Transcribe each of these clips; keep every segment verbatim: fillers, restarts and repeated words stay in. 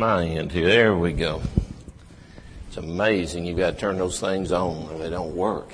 my end here. There we go. It's amazing. You've got to turn those things on or they don't work.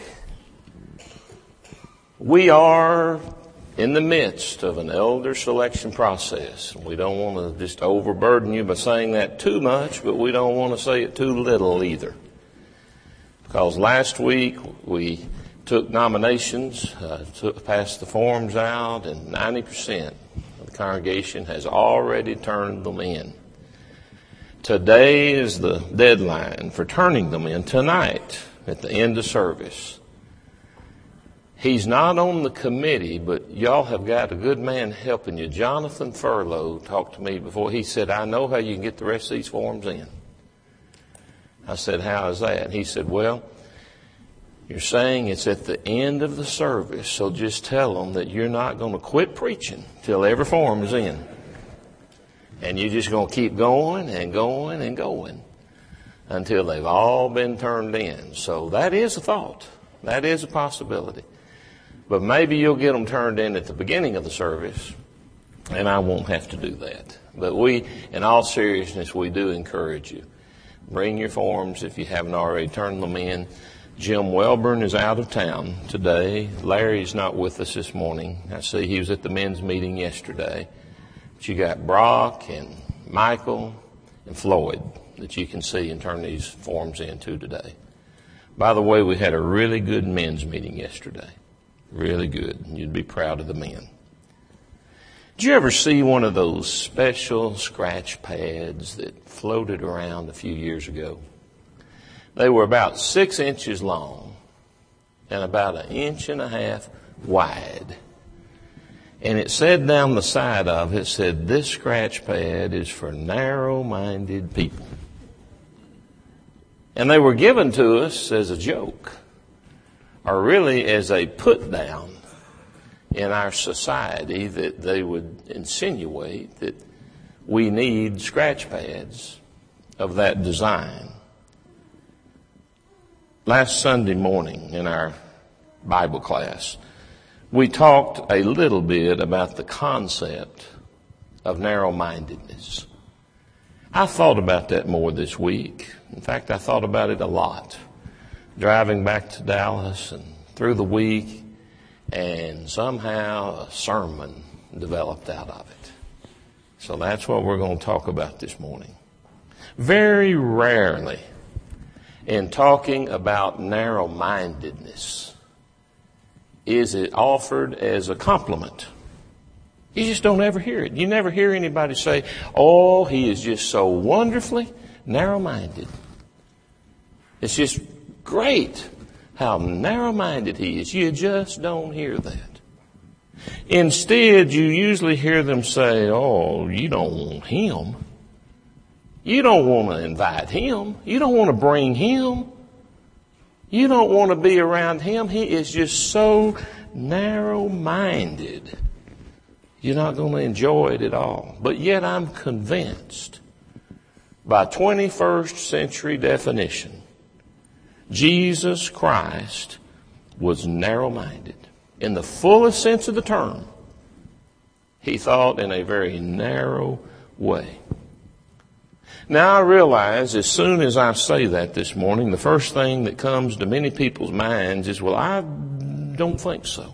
We are in the midst of an elder selection process. We don't want to just overburden you by saying that too much, but we don't want to say it too little either. Because last week we took nominations, uh, took, passed the forms out, and ninety percent of the congregation has already turned them in. Today is the deadline for turning them in, tonight at the end of service. He's not on the committee, but y'all have got a good man helping you. Jonathan Furlow talked to me before. He said, I know how you can get the rest of these forms in. I said, how is that? He said, well, you're saying it's at the end of the service, so just tell them that you're not going to quit preaching till every form is in. And you're just going to keep going and going and going until they've all been turned in. So that is a thought. That is a possibility. But maybe you'll get them turned in at the beginning of the service, and I won't have to do that. But we, in all seriousness, we do encourage you. Bring your forms if you haven't already turned them in. Jim Welburn is out of town today. Larry's not with us this morning. I see he was at the men's meeting yesterday. But you got Brock and Michael and Floyd that you can see and turn these forms into today. By the way, we had a really good men's meeting yesterday. Really good. You'd be proud of the men. Did you ever see one of those special scratch pads that floated around a few years ago? They were about six inches long and about an inch and a half wide. And it said down the side of it, it said, this scratch pad is for narrow-minded people. And they were given to us as a joke, or really as a put-down in our society, that they would insinuate that we need scratch pads of that design. Last Sunday morning in our Bible class, we talked a little bit about the concept of narrow-mindedness. I thought about that more this week. In fact, I thought about it a lot, driving back to Dallas and through the week, and somehow a sermon developed out of it. So that's what we're going to talk about this morning. Very rarely in talking about narrow-mindedness is it offered as a compliment. You just don't ever hear it. You never hear anybody say, oh, he is just so wonderfully narrow-minded. It's just great how narrow-minded he is. You just don't hear that. Instead, you usually hear them say, oh, you don't want him. You don't want to invite him. You don't want to bring him. You don't want to be around him. He is just so narrow-minded. You're not going to enjoy it at all. But yet I'm convinced, by twenty-first century definition, Jesus Christ was narrow-minded. In the fullest sense of the term, he thought in a very narrow way. Now I realize as soon as I say that this morning, the first thing that comes to many people's minds is, well, I don't think so.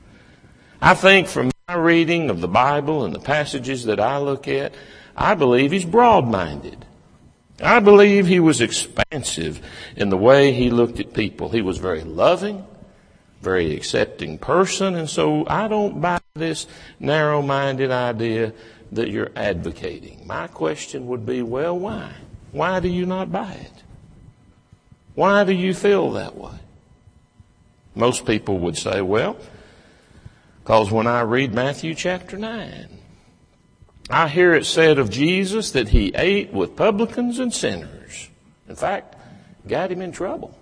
I think from my reading of the Bible and the passages that I look at, I believe he's broad-minded. I believe he was expansive in the way he looked at people. He was very loving, very accepting person, and so I don't buy this narrow-minded idea that you're advocating. My question would be, well, why? Why do you not buy it? Why do you feel that way? Most people would say, well, because when I read Matthew chapter nine, I hear it said of Jesus that he ate with publicans and sinners. In fact, got him in trouble.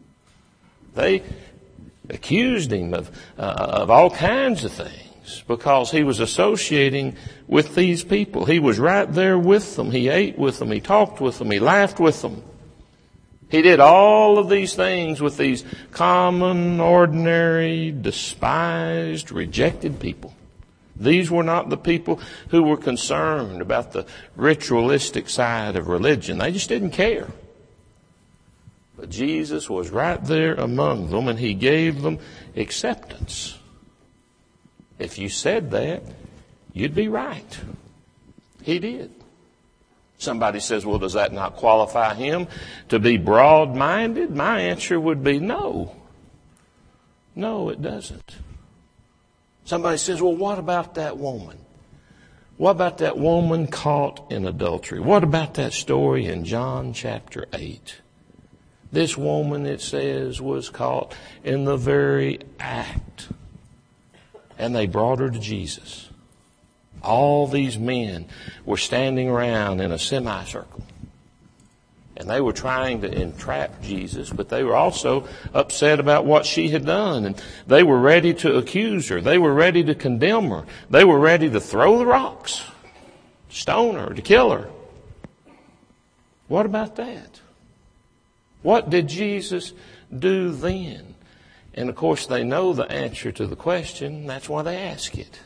They accused him of, uh, of all kinds of things because he was associating with these people. He was right there with them. He ate with them. He talked with them. He laughed with them. He did all of these things with these common, ordinary, despised, rejected people. These were not the people who were concerned about the ritualistic side of religion. They just didn't care. But Jesus was right there among them, and he gave them acceptance. If you said that, you'd be right. He did. Somebody says, well, does that not qualify him to be broad-minded? My answer would be no. No, it doesn't. Somebody says, well, what about that woman? What about that woman caught in adultery? What about that story in John chapter eight? This woman, it says, was caught in the very act. And they brought her to Jesus. All these men were standing around in a semicircle. And they were trying to entrap Jesus, but they were also upset about what she had done. And they were ready to accuse her. They were ready to condemn her. They were ready to throw the rocks, stone her, to kill her. What about that? What did Jesus do then? And of course they know the answer to the question. That's why they ask it.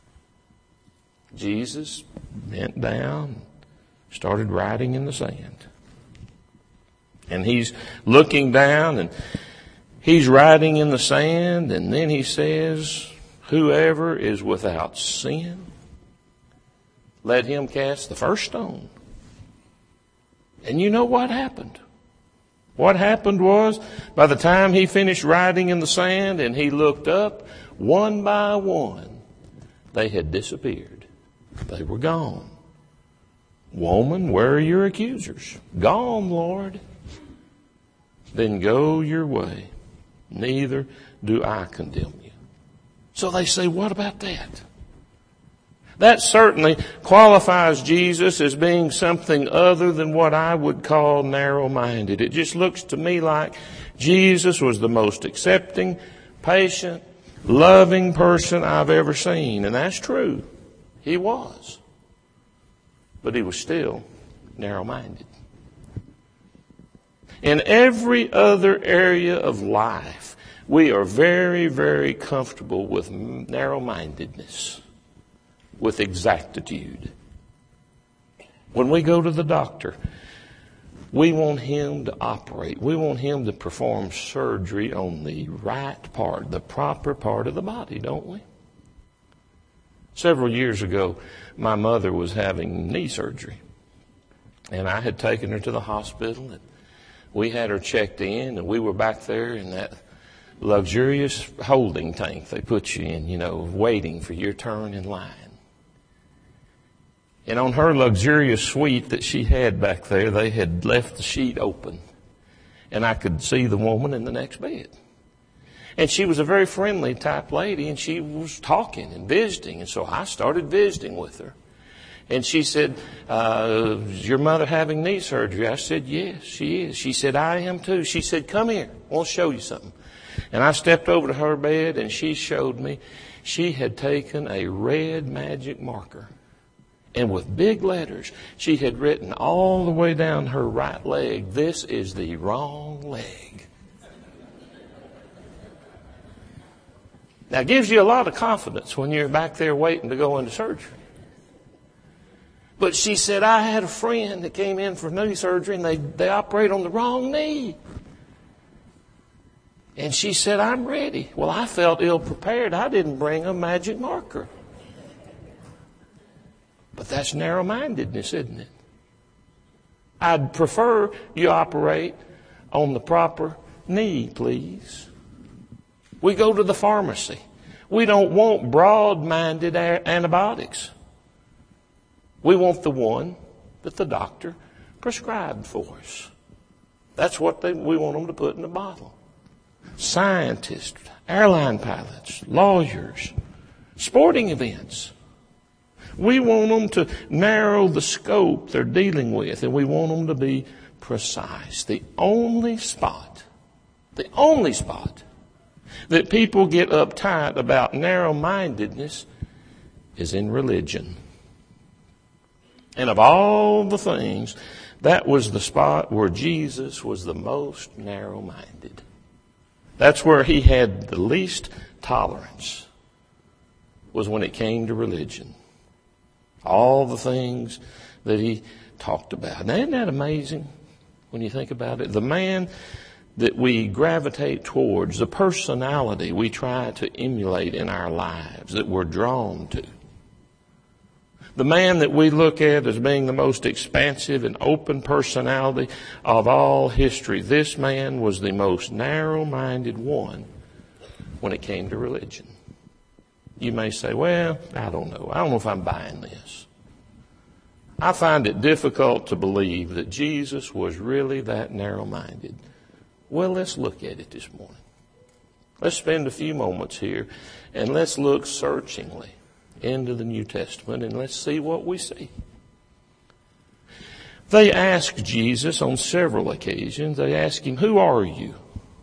Jesus bent down, started writing in the sand. And he's looking down and he's writing in the sand, and then he says, whoever is without sin, let him cast the first stone. And you know what happened? What happened was, by the time he finished writing in the sand and he looked up, one by one, they had disappeared. They were gone. Woman, where are your accusers? Gone, Lord. Then go your way. Neither do I condemn you. So they say, what about that? That certainly qualifies Jesus as being something other than what I would call narrow-minded. It just looks to me like Jesus was the most accepting, patient, loving person I've ever seen. And that's true. He was. But he was still narrow-minded. In every other area of life, we are very, very comfortable with narrow-mindedness, with exactitude. When we go to the doctor, we want him to operate. We want him to perform surgery on the right part, the proper part of the body, don't we? Several years ago, my mother was having knee surgery. And I had taken her to the hospital, and we had her checked in, and we were back there in that luxurious holding tank they put you in, you know, waiting for your turn in line. And on her luxurious suite that she had back there, they had left the sheet open. And I could see the woman in the next bed. And she was a very friendly type lady, and she was talking and visiting. And so I started visiting with her. And she said, uh, is your mother having knee surgery? I said, yes, she is. She said, I am too. She said, come here. I want to show you something. And I stepped over to her bed, and she showed me she had taken a red magic marker. And with big letters, she had written all the way down her right leg, this is the wrong leg. Now, it gives you a lot of confidence when you're back there waiting to go into surgery. But she said, I had a friend that came in for knee surgery, and they, they operate on the wrong knee. And she said, I'm ready. Well, I felt ill-prepared. I didn't bring a magic marker. But that's narrow-mindedness, isn't it? I'd prefer you operate on the proper knee, please. We go to the pharmacy. We don't want broad-minded antibiotics. We want the one that the doctor prescribed for us. That's what they, we want them to put in the bottle. Scientists, airline pilots, lawyers, sporting events. We want them to narrow the scope they're dealing with, and we want them to be precise. The only spot, the only spot that people get uptight about narrow-mindedness is in religion. And of all the things, that was the spot where Jesus was the most narrow-minded. That's where he had the least tolerance. was when it came to religion. All the things that he talked about. Now, isn't that amazing when you think about it? The man that we gravitate towards, the personality we try to emulate in our lives, that we're drawn to. The man that we look at as being the most expansive and open personality of all history. This man was the most narrow-minded one when it came to religion. You may say, well, I don't know. I don't know if I'm buying this. I find it difficult to believe that Jesus was really that narrow-minded. Well, let's look at it this morning. Let's spend a few moments here and let's look searchingly into the New Testament and let's see what we see. They asked Jesus on several occasions, they asked him, who are you?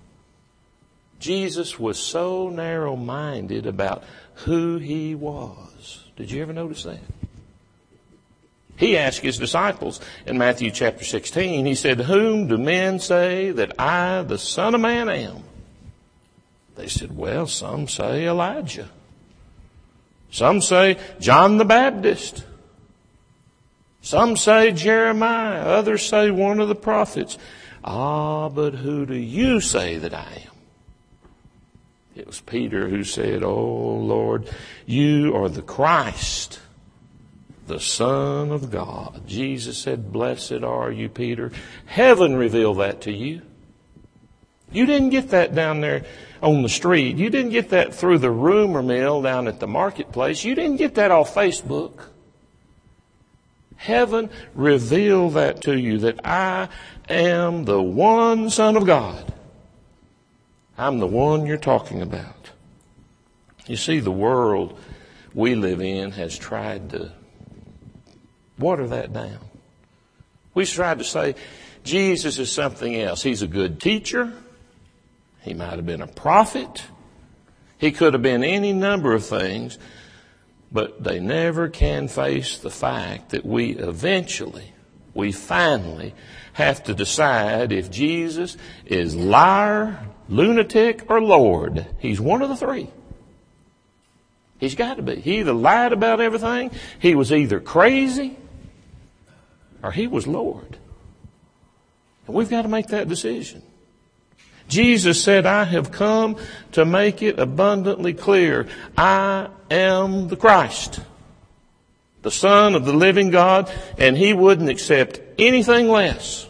Jesus was so narrow-minded about who he was. Did you ever notice that? He asked his disciples in Matthew chapter sixteen, he said, whom do men say that I, the Son of Man, am? They said, well, some say Elijah. Some say John the Baptist. Some say Jeremiah. Others say one of the prophets. Ah, but who do you say that I am? It was Peter who said, oh, Lord, you are the Christ, the Son of God. Jesus said, blessed are you, Peter. Heaven revealed that to you. You didn't get that down there on the street. You didn't get that through the rumor mill down at the marketplace. You didn't get that off Facebook. Heaven revealed that to you, that I am the one Son of God. I'm the one you're talking about. You see, the world we live in has tried to water that down. We've tried to say Jesus is something else. He's a good teacher. He might have been a prophet. He could have been any number of things. But they never can face the fact that we eventually, we finally have to decide if Jesus is liar, lunatic, or Lord. He's one of the three. He's got to be. He either lied about everything, he was either crazy, or he was Lord. And we've got to make that decision. Jesus said, I have come to make it abundantly clear. I am the Christ, the Son of the living God, and he wouldn't accept anything less.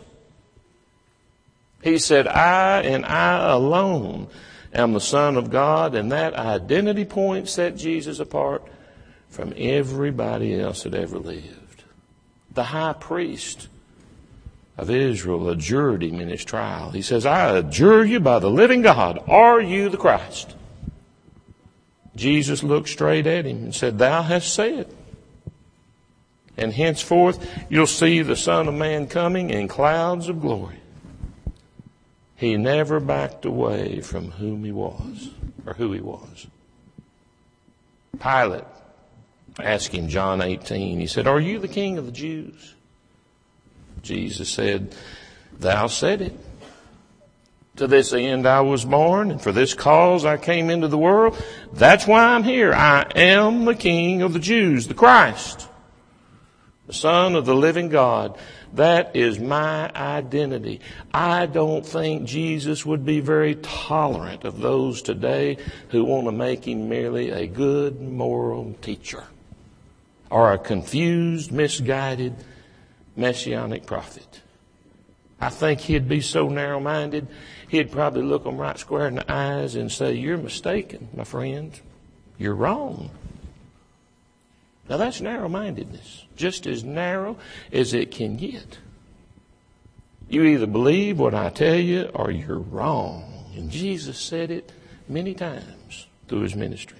He said, I and I alone am the Son of God, and that identity point set Jesus apart from everybody else that ever lived. The high priest of Israel adjured him in his trial. He says, I adjure you by the living God, are you the Christ? Jesus looked straight at him and said, thou hast said. And henceforth you'll see the Son of Man coming in clouds of glory. He never backed away from whom he was, or who he was. Pilate asked him, John eighteen, he said, are you the King of the Jews? Jesus said, thou said it. To this end I was born, and for this cause I came into the world. That's why I'm here. I am the King of the Jews, the Christ, the Son of the living God. That is my identity. I don't think Jesus would be very tolerant of those today who want to make him merely a good moral teacher or a confused, misguided messianic prophet. I think he'd be so narrow-minded, he'd probably look them right square in the eyes and say, you're mistaken, my friend. You're wrong. Now that's narrow-mindedness, just as narrow as it can get. You either believe what I tell you or you're wrong. And Jesus said it many times through his ministry.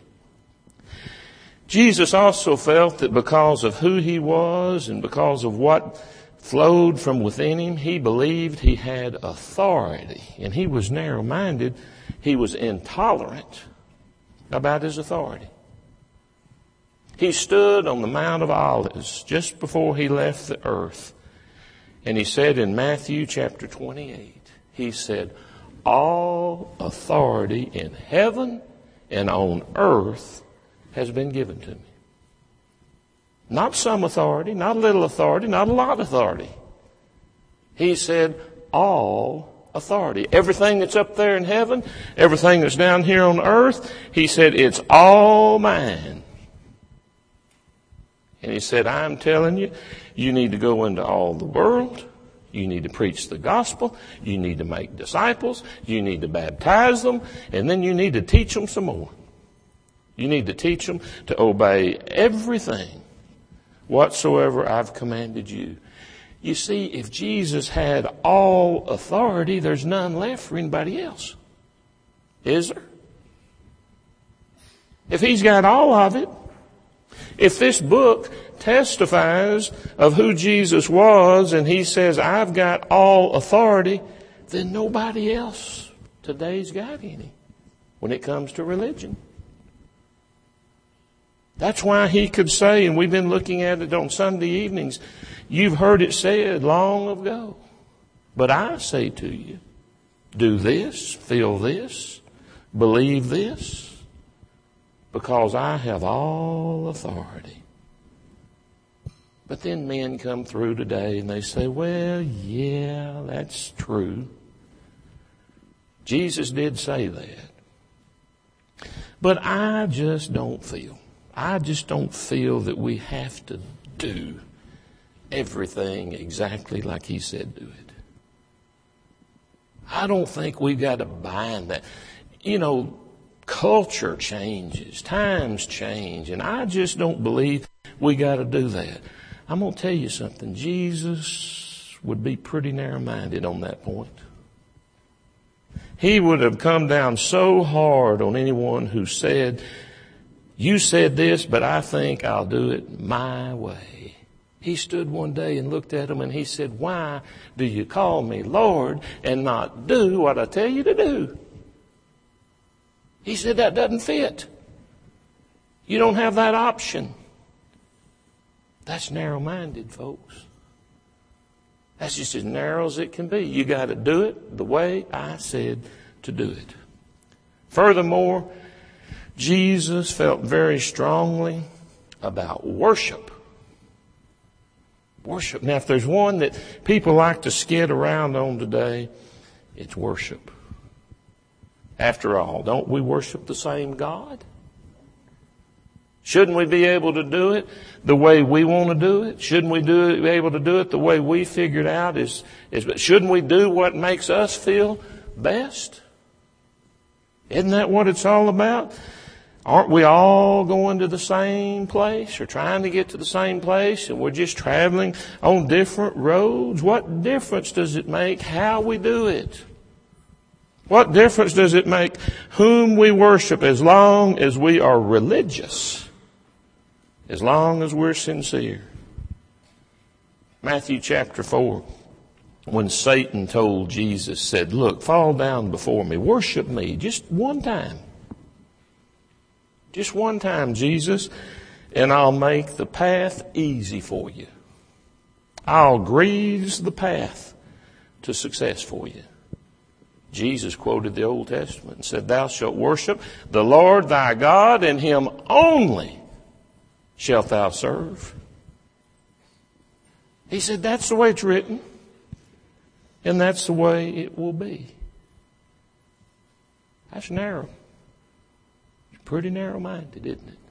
Jesus also felt that because of who he was and because of what flowed from within him, he believed he had authority. And he was narrow-minded. He was intolerant about his authority. He stood on the Mount of Olives just before he left the earth. And he said in Matthew chapter twenty-eight, he said, all authority in heaven and on earth has been given to me. Not some authority, not a little authority, not a lot of authority. He said, all authority. Everything that's up there in heaven, everything that's down here on earth, he said, it's all mine. And he said, I'm telling you, you need to go into all the world. You need to preach the gospel. You need to make disciples. You need to baptize them. And then you need to teach them some more. You need to teach them to obey everything whatsoever I've commanded you. You see, if Jesus had all authority, there's none left for anybody else. Is there? If he's got all of it, if this book testifies of who Jesus was and he says, I've got all authority, then nobody else today's got any when it comes to religion. That's why he could say, and we've been looking at it on Sunday evenings, you've heard it said long ago, but I say to you, do this, feel this, believe this, because I have all authority. But then men come through today and they say, well, yeah, that's true. Jesus did say that. But I just don't feel. I just don't feel that we have to do everything exactly like he said do it. I don't think we've got to bind that. You know, culture changes, times change, and I just don't believe we got to do that. I'm going to tell you something. Jesus would be pretty narrow-minded on that point. He would have come down so hard on anyone who said, you said this, but I think I'll do it my way. He stood one day and looked at him and he said, why do you call me Lord and not do what I tell you to do? He said, that doesn't fit. You don't have that option. That's narrow-minded, folks. That's just as narrow as it can be. You got to do it the way I said to do it. Furthermore, Jesus felt very strongly about worship. Worship. Now, if there's one that people like to skid around on today, it's worship. After all, don't we worship the same God? Shouldn't we be able to do it the way we want to do it? Shouldn't we do it, be able to do it the way we figured out? Is, is, shouldn't we do what makes us feel best? Isn't that what it's all about? Aren't we all going to the same place or trying to get to the same place and we're just traveling on different roads? What difference does it make how we do it? What difference does it make whom we worship as long as we are religious? As long as we're sincere. Matthew chapter four, when Satan told Jesus, said, look, fall down before me, worship me just one time. Just one time, Jesus, and I'll make the path easy for you. I'll grease the path to success for you. Jesus quoted the Old Testament and said, thou shalt worship the Lord thy God, and him only shalt thou serve. He said, that's the way it's written, and that's the way it will be. That's narrow. Pretty narrow-minded, isn't it?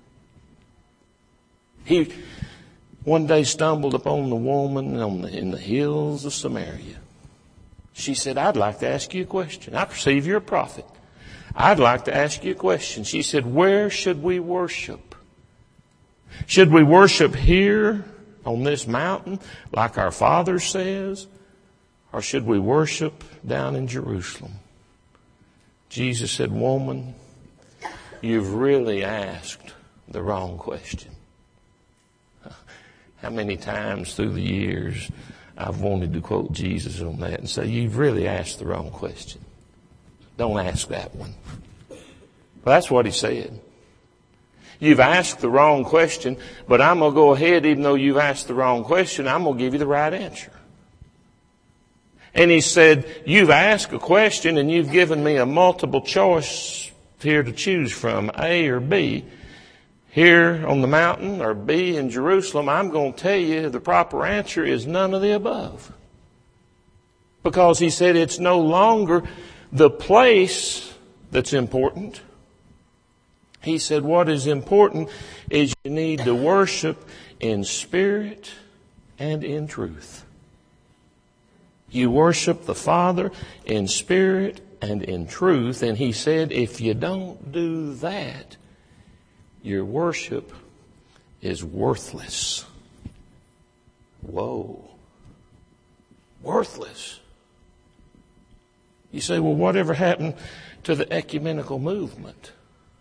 He one day stumbled upon the woman on the, in the hills of Samaria. She said, I'd like to ask you a question. I perceive you're a prophet. I'd like to ask you a question. She said, where should we worship? Should we worship here on this mountain like our Father says? Or should we worship down in Jerusalem? Jesus said, woman, you've really asked the wrong question. How many times through the years I've wanted to quote Jesus on that and say, you've really asked the wrong question. Don't ask that one. Well, that's what he said. You've asked the wrong question, but I'm going to go ahead, even though you've asked the wrong question, I'm going to give you the right answer. And he said, you've asked a question and you've given me a multiple choice here to choose from, A or B. here on the mountain or be in Jerusalem, I'm going to tell you the proper answer is none of the above. Because he said it's no longer the place that's important. He said what is important is you need to worship in spirit and in truth. You worship the Father in spirit and in truth. And he said if you don't do that, your worship is worthless. Whoa. Worthless. You say, well, whatever happened to the ecumenical movement?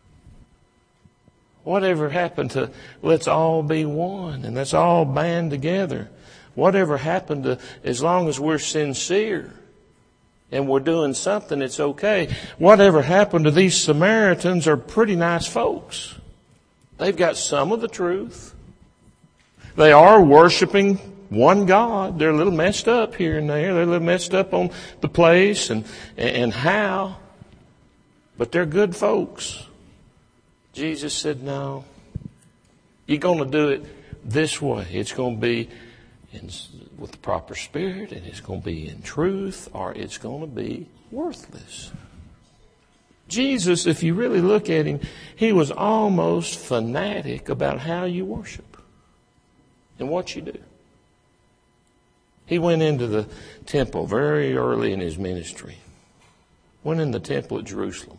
Whatever happened to let's all be one and let's all band together? Whatever happened to as long as we're sincere and we're doing something, it's okay? Whatever happened to these Samaritans are pretty nice folks. They've got some of the truth. They are worshiping one God. They're a little messed up here and there. They're a little messed up on the place and, and how. But they're good folks. Jesus said, no. You're going to do it this way. It's going to be in, with the proper spirit, and it's going to be in truth, or it's going to be worthless. Jesus, if you really look at him, he was almost fanatic about how you worship and what you do. He went into the temple very early in his ministry. Went in the temple at Jerusalem.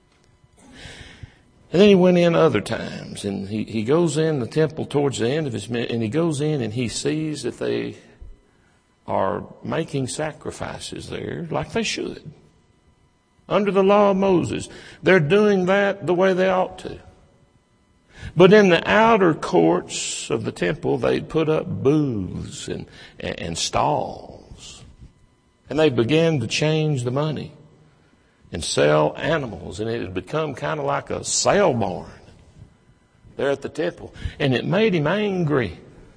And then he went in other times. And he, he goes in the temple towards the end of his ministry. And he goes in and he sees that they are making sacrifices there like they should. Under the law of Moses. They're doing that the way they ought to. But in the outer courts of the temple, they'd put up booths and, and, and stalls. And they began to change the money and sell animals. And it had become kind of like a sale barn there at the temple. And it made him angry.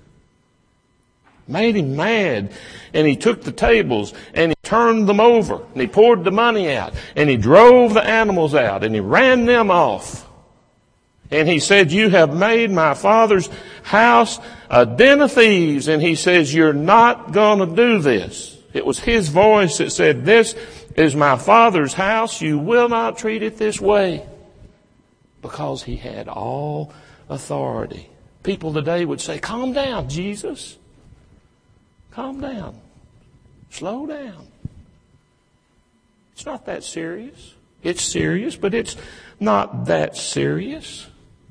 Made him mad. And he took the tables and he turned them over. And he poured the money out. And he drove the animals out. And he ran them off. And he said, you have made my Father's house a den of thieves. And he says, you're not going to do this. It was his voice that said, this is my Father's house. You will not treat it this way. Because he had all authority. People today would say, calm down, Jesus. Calm down. Slow down. It's not that serious. It's serious, but it's not that serious.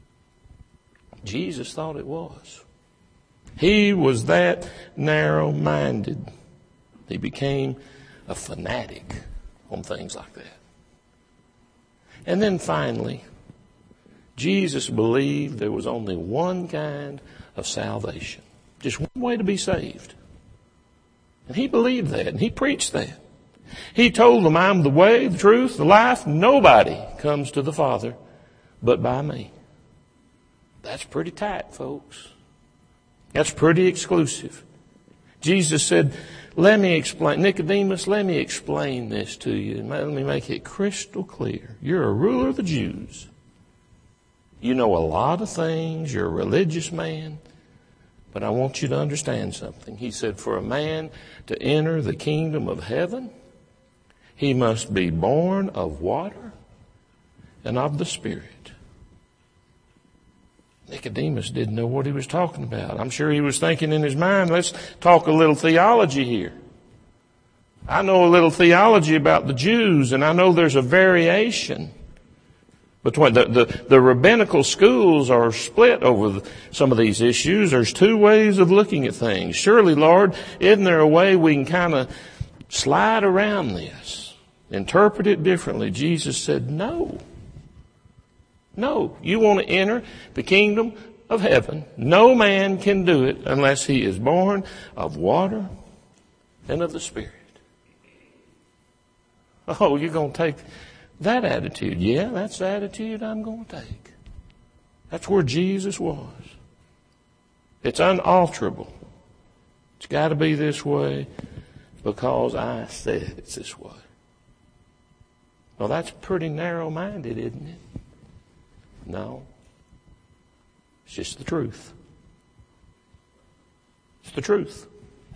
Jesus thought it was. He was that narrow-minded. He became a fanatic on things like that. And then finally, Jesus believed there was only one kind of salvation. Just one way to be saved. And he believed that, and he preached that. He told them, I'm the way, the truth, the life. Nobody comes to the Father but by me. That's pretty tight, folks. That's pretty exclusive. Jesus said, let me explain. Nicodemus, let me explain this to you. And let me make it crystal clear. You're a ruler of the Jews. You know a lot of things. You're a religious man. But I want you to understand something. He said, for a man to enter the kingdom of heaven, he must be born of water and of the Spirit. Nicodemus didn't know what he was talking about. I'm sure he was thinking in his mind, let's talk a little theology here. I know a little theology about the Jews, and I know there's a variation between the, the, the rabbinical schools are split over the, some of these issues. There's two ways of looking at things. Surely, Lord, isn't there a way we can kind of slide around this, interpret it differently? Jesus said, no. No. You want to enter the kingdom of heaven. No man can do it unless he is born of water and of the Spirit. Oh, you're going to take that attitude. Yeah, that's the attitude I'm going to take. That's where Jesus was. It's unalterable. It's got to be this way because I said it's this way. Well, that's pretty narrow-minded, isn't it? No. It's just the truth. It's the truth.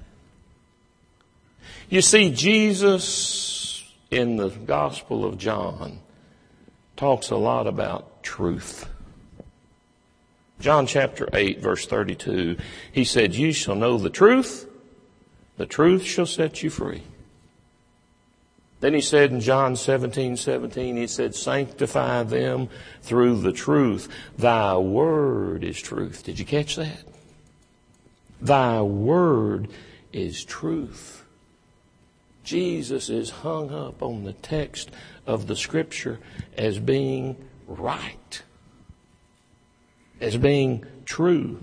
You see, Jesus in the Gospel of John talks a lot about truth. John chapter eight, verse thirty-two, he said, "You shall know the truth. The truth shall set you free." Then he said in John seventeen, seventeen, he said, "Sanctify them through the truth. Thy word is truth." Did you catch that? Thy word is truth. Jesus is hung up on the text of the Scripture as being right, as being true.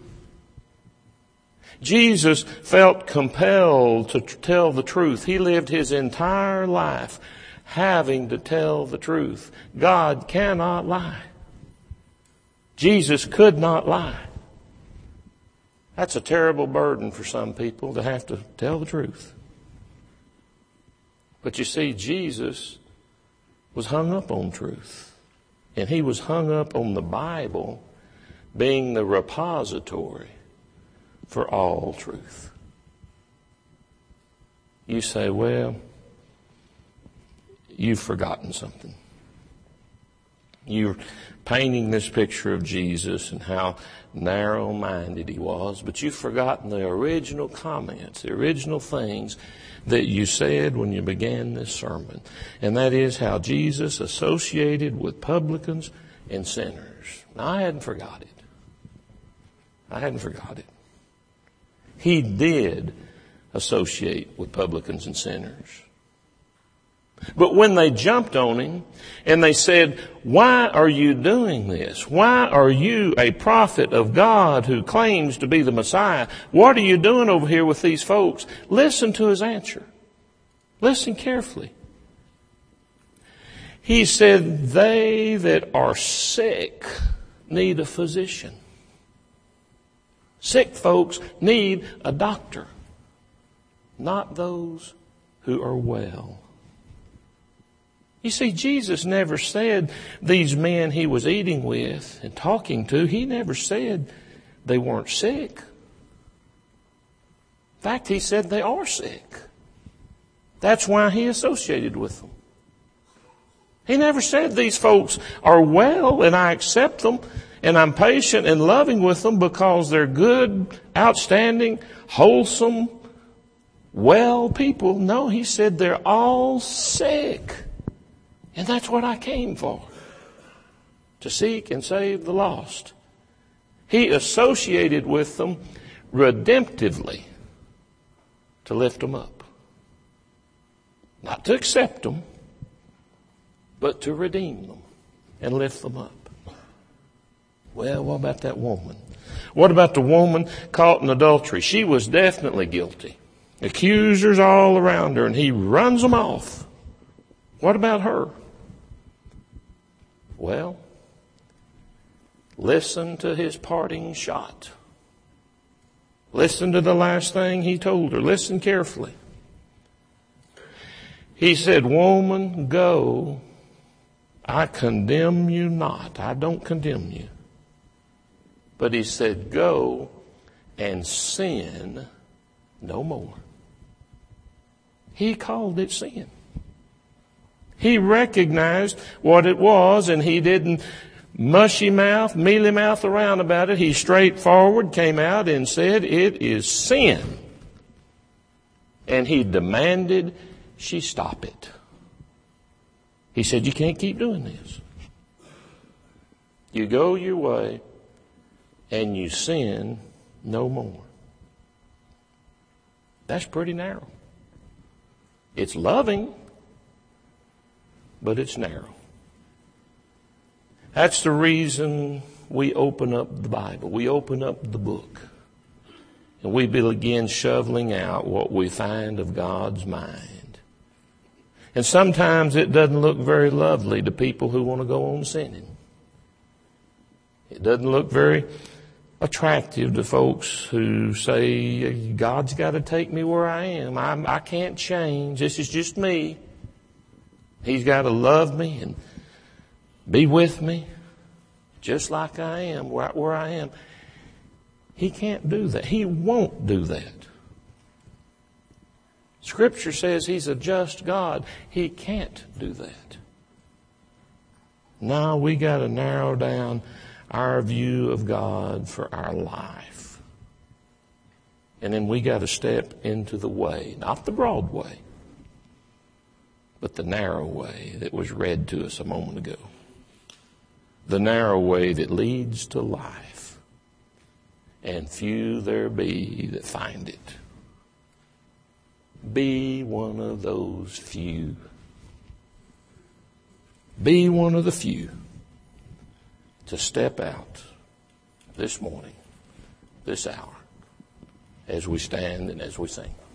Jesus felt compelled to tell the truth. He lived his entire life having to tell the truth. God cannot lie. Jesus could not lie. That's a terrible burden for some people, to have to tell the truth. But you see, Jesus was hung up on truth. And he was hung up on the Bible being the repository for all truth. You say, well, you've forgotten something. You're painting this picture of Jesus and how narrow-minded he was, but you've forgotten the original comments, the original things that you said when you began this sermon. And that is how Jesus associated with publicans and sinners. Now, I hadn't forgot it. I hadn't forgot it. He did associate with publicans and sinners. But when they jumped on him and they said, "Why are you doing this? Why are you a prophet of God who claims to be the Messiah? What are you doing over here with these folks?" Listen to his answer. Listen carefully. He said, "They that are sick need a physician." Sick folks need a doctor, not those who are well. You see, Jesus never said these men he was eating with and talking to, he never said they weren't sick. In fact, he said they are sick. That's why he associated with them. He never said these folks are well and I accept them and I'm patient and loving with them because they're good, outstanding, wholesome, well people. No, he said they're all sick. And that's what I came for, to seek and save the lost. He associated with them redemptively to lift them up. Not to accept them, but to redeem them and lift them up. Well, what about that woman? What about the woman caught in adultery? She was definitely guilty. Accusers all around her, and he runs them off. What about her? Well, listen to his parting shot. Listen to the last thing he told her. Listen carefully. He said, "Woman, go. I condemn you not." I don't condemn you. But he said, "Go and sin no more." He called it sin. He recognized what it was, and he didn't mushy mouth, mealy mouth around about it. He straightforward came out and said, "It is sin." And he demanded she stop it. He said, "You can't keep doing this. You go your way and you sin no more." That's pretty narrow. It's loving, but it's narrow. That's the reason we open up the Bible. We open up the book. And we begin shoveling out what we find of God's mind. And sometimes it doesn't look very lovely to people who want to go on sinning. It doesn't look very attractive to folks who say, "God's got to take me where I am. I'm, I can't change. This is just me. He's got to love me and be with me just like I am, right where I am." He can't do that. He won't do that. Scripture says He's a just God. He can't do that. Now we got to narrow down our view of God for our life. And then we got to step into the way, not the broad way, but the narrow way that was read to us a moment ago. The narrow way that leads to life. And few there be that find it. Be one of those few. Be one of the few to step out this morning, this hour, as we stand and as we sing.